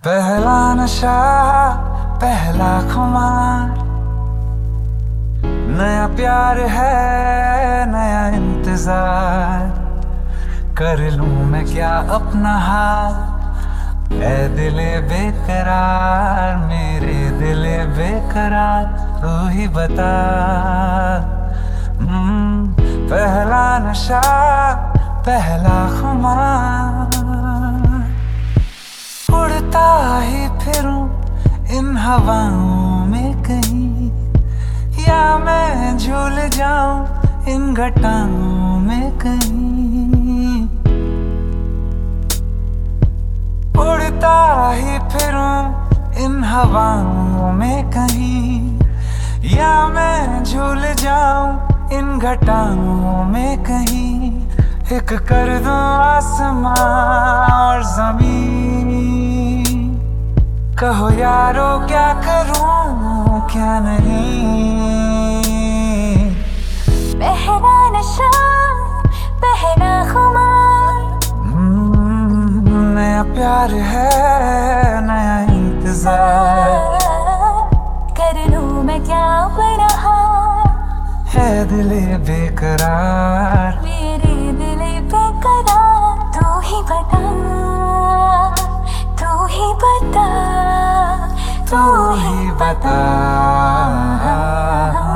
पहला नशा, पहला खुमार, नया प्यार है, नया इंतजार। कर लूं मैं क्या अपना हाल, ऐ दिले बेकरार, मेरे दिले बेकरार, तू ही बता। पहला नशा, पहला खुमार, उड़ता ही फिरूं इन हवाओं में कहीं, या मैं झूल जाऊं इन घटाओं में कहीं। उड़ता ही फिरूं इन हवाओं में कहीं, या मैं झूल जाऊं इन घटाओं में कहीं। एक कर दूं आसमां और ज़मीन, कहो यारो क्या करूं क्या नहीं। पहला नशा, पहला खुमार, नया प्यार है, नया इंतजार। कर लूं मैं क्या अपना हाल, है दिले बेकरार, मेरे दिले बेकरार। तू ही बता, तू ही बता, तू ही बता।